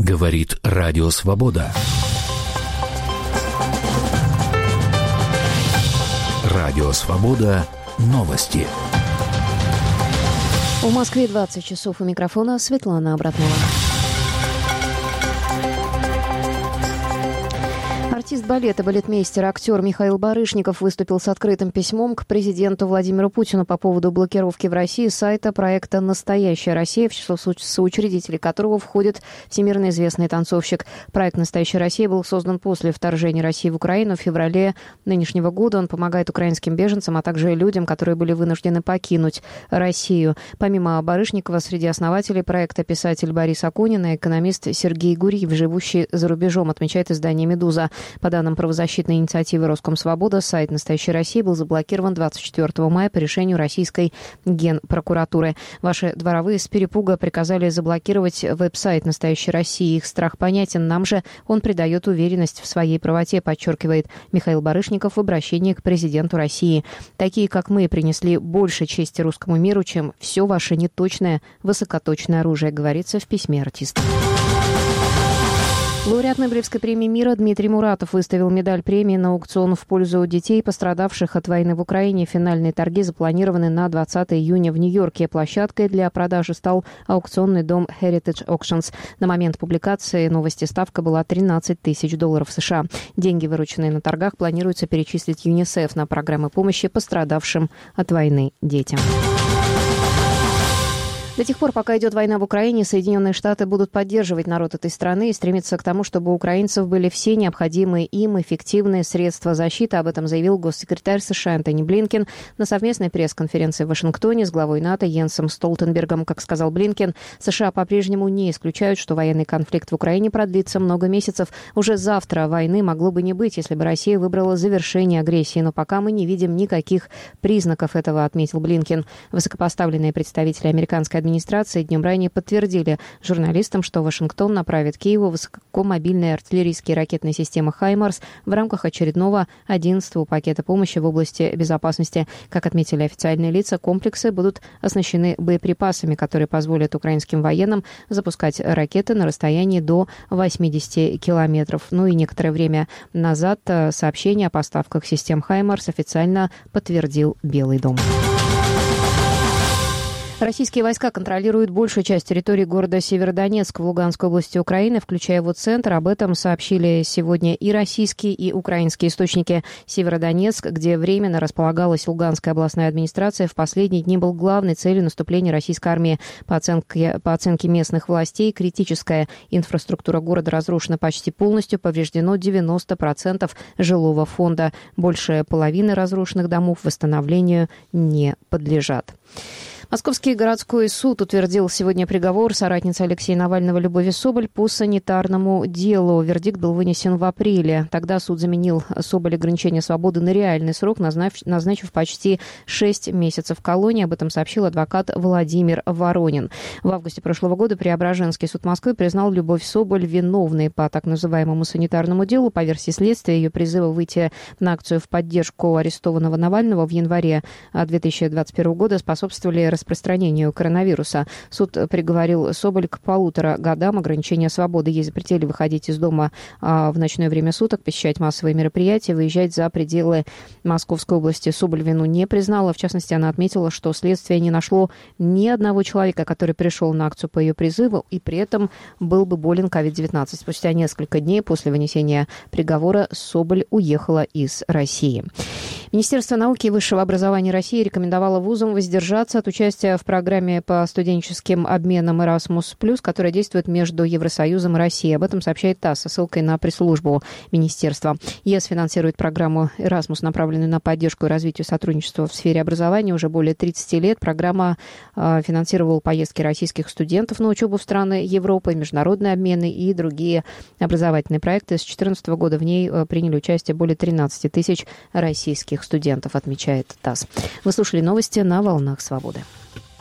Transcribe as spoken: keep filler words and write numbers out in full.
Говорит Радио Свобода. Радио Свобода. Новости. В Москве двадцать часов. У микрофона Светлана Абратнова. Артист балета, балетмейстер, актер Михаил Барышников выступил с открытым письмом к президенту Владимиру Путину по поводу блокировки в России сайта проекта «Настоящая Россия», в число соучредителей которого входит всемирно известный танцовщик. Проект «Настоящая Россия» был создан после вторжения России в Украину в феврале нынешнего года. Он помогает украинским беженцам, а также людям, которые были вынуждены покинуть Россию. Помимо Барышникова, среди основателей проекта писатель Борис Акунин и экономист Сергей Гурьев, живущий за рубежом, отмечает издание «Медуза». По данным правозащитной инициативы «Роскомсвобода», сайт «Настоящей России» был заблокирован двадцать четвёртого мая по решению российской генпрокуратуры. Ваши дворовые с перепуга приказали заблокировать веб-сайт «Настоящей России». Их страх понятен, нам же он придает уверенность в своей правоте, подчеркивает Михаил Барышников в обращении к президенту России. Такие, как мы, принесли больше чести русскому миру, чем все ваше неточное, высокоточное оружие, говорится в письме артиста. Лауреат Нобелевской премии мира Дмитрий Муратов выставил медаль премии на аукцион в пользу детей, пострадавших от войны в Украине. Финальные торги запланированы на двадцатого июня в Нью-Йорке. Площадкой для продажи стал аукционный дом Heritage Auctions. На момент публикации новости ставка была тринадцать тысяч долларов США. Деньги, вырученные на торгах, планируется перечислить ЮНИСЕФ на программы помощи пострадавшим от войны детям. До тех пор, пока идет война в Украине, Соединенные Штаты будут поддерживать народ этой страны и стремиться к тому, чтобы у украинцев были все необходимые им эффективные средства защиты. Об этом заявил госсекретарь США Антони Блинкен на совместной пресс-конференции в Вашингтоне с главой НАТО Йенсом Столтенбергом. Как сказал Блинкен, США по-прежнему не исключают, что военный конфликт в Украине продлится много месяцев. Уже завтра войны могло бы не быть, если бы Россия выбрала завершение агрессии. Но пока мы не видим никаких признаков этого, отметил Блинкен. Высокопоставленные представители американской администрации днем ранее подтвердили журналистам, что Вашингтон направит Киеву высокомобильные артиллерийские ракетные системы «Хаймарс» в рамках очередного одиннадцатого пакета помощи в области безопасности. Как отметили официальные лица, комплексы будут оснащены боеприпасами, которые позволят украинским военным запускать ракеты на расстоянии до восьмидесяти километров. Ну и некоторое время назад сообщение о поставках систем «Хаймарс» официально подтвердил Белый дом. Российские войска контролируют большую часть территории города Северодонецк в Луганской области Украины, включая его центр. Об этом сообщили сегодня и российские, и украинские источники. Северодонецк, где временно располагалась Луганская областная администрация, в последние дни был главной целью наступления российской армии. По оценке, по оценке местных властей, критическая инфраструктура города разрушена почти полностью, повреждено девяносто процентов жилого фонда. Больше половины разрушенных домов восстановлению не подлежат. Московский городской суд утвердил сегодня приговор соратнице Алексея Навального Любови Соболь по санитарному делу. Вердикт был вынесен в апреле. Тогда суд заменил Соболь ограничение свободы на реальный срок, назначив, назначив почти шесть месяцев колонии. Об этом сообщил адвокат Владимир Воронин. В августе прошлого года Преображенский суд Москвы признал Любовь Соболь виновной по так называемому санитарному делу. По версии следствия, ее призыва выйти на акцию в поддержку арестованного Навального в январе две тысячи двадцать первого года способствовали распространению коронавируса. Суд приговорил Соболь к полутора годам ограничения свободы. Ей запретили выходить из дома в ночное время суток, посещать массовые мероприятия, выезжать за пределы Московской области. Соболь вину не признала. В частности, она отметила, что следствие не нашло ни одного человека, который пришел на акцию по ее призыву и при этом был бы болен ковид девятнадцать. Спустя несколько дней после вынесения приговора Соболь уехала из России. Министерство науки и высшего образования России рекомендовало вузам воздержаться от участия в программе по студенческим обменам Erasmus+, которая действует между Евросоюзом и Россией. Об этом сообщает ТАСС со ссылкой на пресс-службу министерства. ЕС финансирует программу Erasmus, направленную на поддержку и развитие сотрудничества в сфере образования уже более тридцати лет. Программа э, финансировала поездки российских студентов на учебу в страны Европы, международные обмены и другие образовательные проекты. С две тысячи четырнадцатого года в ней э, приняли участие более тринадцати тысяч российских студентов, отмечает ТАСС. Вы слушали новости на «Волнах Свободы».